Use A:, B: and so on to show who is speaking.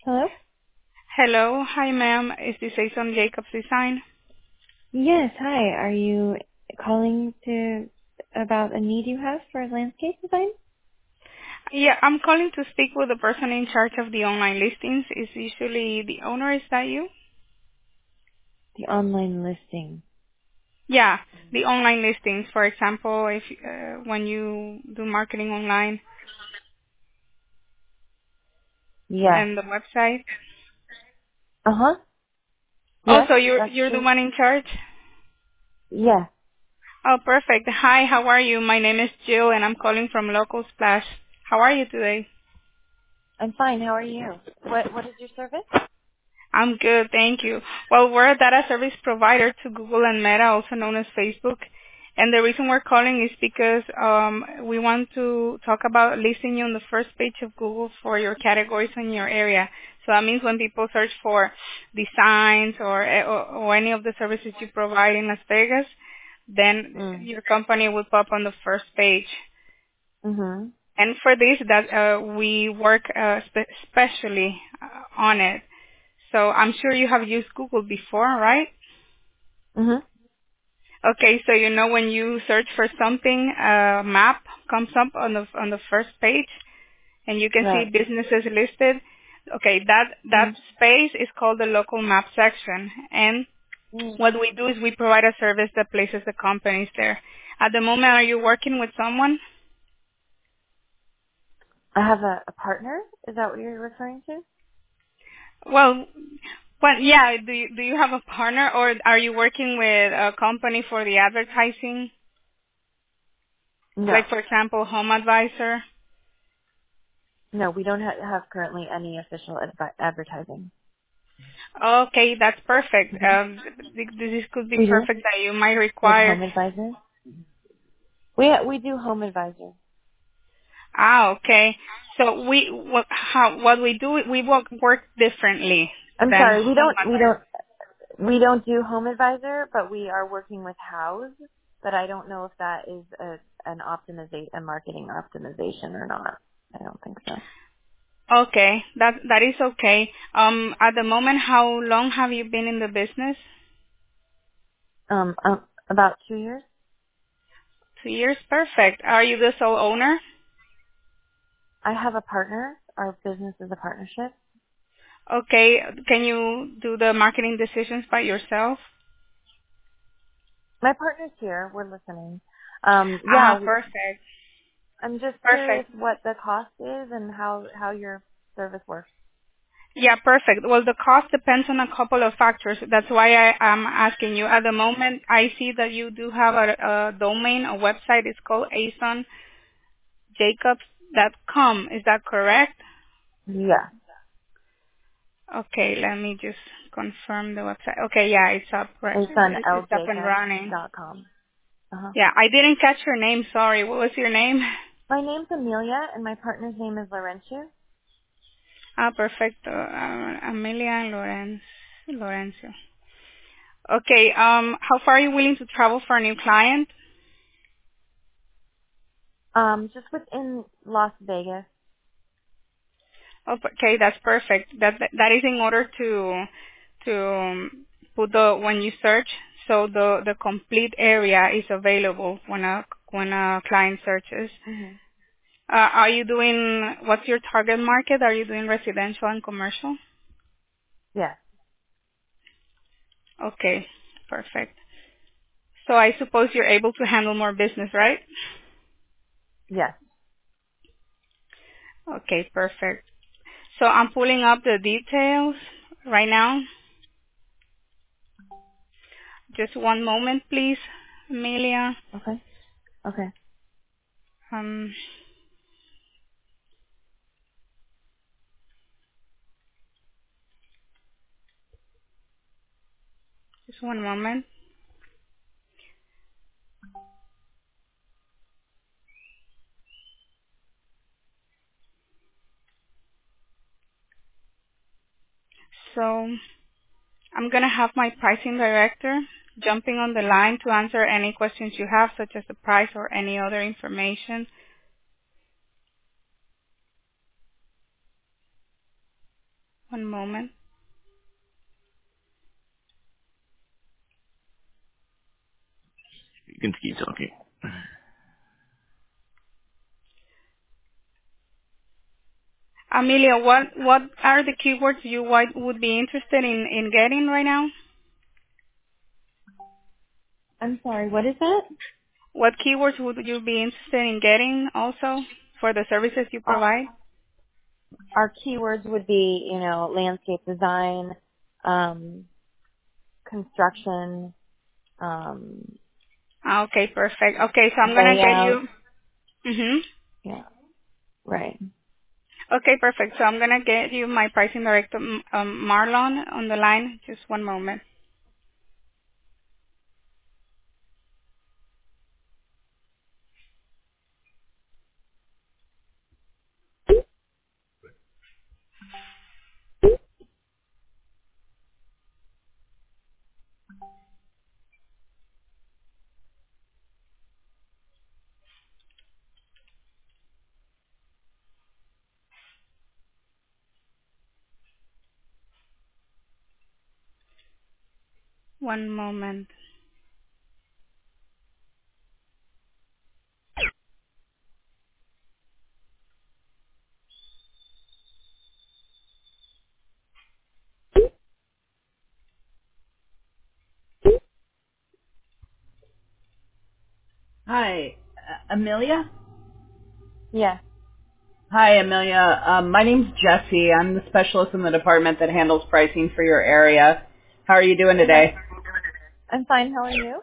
A: Hello?
B: Hello. Hi, ma'am. Is this Jason Jacobs Design?
A: Yes, hi. Are you calling about a need you have for landscape design?
B: Yeah, I'm calling to speak with the person in charge of the online listings. Is usually the owner. Is that you?
A: The online listing.
B: Yeah, the online listings. For example, if when you do marketing online
A: Yes.
B: and the website.
A: Uh-huh. Yes,
B: Also, you're
A: that's
B: you're the
A: true.
B: one in charge.
A: Yes.
B: Oh, perfect. Hi, how are you? My name is Jill, and I'm calling from Local Splash. How are you today?
A: I'm fine. How are you? What is your service?
B: I'm good, thank you. Well, we're a data service provider to Google and Meta, also known as Facebook. And the reason we're calling is because we want to talk about listing you on the first page of Google for your categories in your area. So that means when people search for designs or any of the services you provide in Las Vegas, then
A: Mm.
B: your company will pop on the first page.
A: Mm-hmm.
B: And for this, that we work specially on it. So I'm sure you have used Google before, right?
A: Mm-hmm.
B: Okay, so you know when you search for something, a map comes up on the first page, and you can see
A: Right.
B: businesses listed. Okay, that
A: Mm-hmm.
B: space is called the local map section, and
A: Mm.
B: what we do is we provide a service that places the companies there. At the moment, are you working with someone?
A: I have a partner. Is that what you're referring to?
B: Well, yeah. Do you have a partner, or are you working with a company for the advertising?
A: No.
B: Like for example, Home Advisor.
A: No, we don't have currently any official advertising.
B: Okay, that's perfect.
A: Mm-hmm.
B: This could be
A: We do?
B: perfect that you might
A: Like
B: require.
A: home advisor? We do home advisor.
B: Okay. So what we do, we work differently
A: I'm
B: than
A: sorry,
B: Home Advisor.
A: we don't do home advisor, but we are working with House. But I don't know if that is a marketing optimization or not. I don't think so.
B: Okay, that is okay. At the moment, how long have you been in the business?
A: About 2 years.
B: 2 years, perfect. Are you the sole owner?
A: I have a partner. Our business is a partnership.
B: Okay, can you do the marketing decisions by yourself?
A: My partner's here. We're listening.
B: Ah, perfect,
A: I'm just
B: perfect.
A: curious what the cost is and how your service works.
B: Yeah, perfect. Well, the cost depends on a couple of factors. That's why I am asking you. At the moment, I see that you do have a domain, a website. It's called asonjacobs.com. Is that correct?
A: Yeah,
B: Okay, let me just confirm the website. Okay, yeah, it's up.
A: it's on
B: It's up and running.
A: ljacobs.com. Uh-huh.
B: Yeah, I didn't catch your name. Sorry. What was your name?
A: My name's Amelia, and my partner's name is Laurentiu.
B: Ah, perfecto. Amelia Lorenzo. Okay. How far are you willing to travel for a new client?
A: Just within Las Vegas.
B: Okay, that's perfect. That is in order to put the when you search, so the complete area is available when a client searches.
A: Hmm.
B: Are you doing what's your target market? Are you doing residential and commercial?
A: Yes,
B: Okay, perfect. So I suppose you're able to handle more business, right?
A: yes.
B: Okay, perfect. So I'm pulling up the details right now. Just one moment, please, Amelia.
A: Okay, okay.
B: Um, just one moment. So I'm going to have my pricing director jumping on the line to answer any questions you have, such as the price or any other information. One moment.
C: You can keep talking.
B: Amelia, what are the keywords you would be interested in getting right now?
A: I'm sorry, what is that?
B: What keywords would you be interested in getting also for the services you provide?
A: Our keywords would be, landscape design, construction,
B: Okay, perfect. Okay, so I'm gonna get
A: layout.
B: you. Mhm.
A: Yeah, right.
B: Okay, perfect. So I'm gonna get you my pricing director, Marlon, on the line. Just one moment. One moment.
D: Hi, Amelia?
A: Yeah.
D: Hi, Amelia. My name's Jesse. I'm the specialist in the department that handles pricing for your area. How are you doing
A: Okay.
D: today?
A: I'm fine. How are you?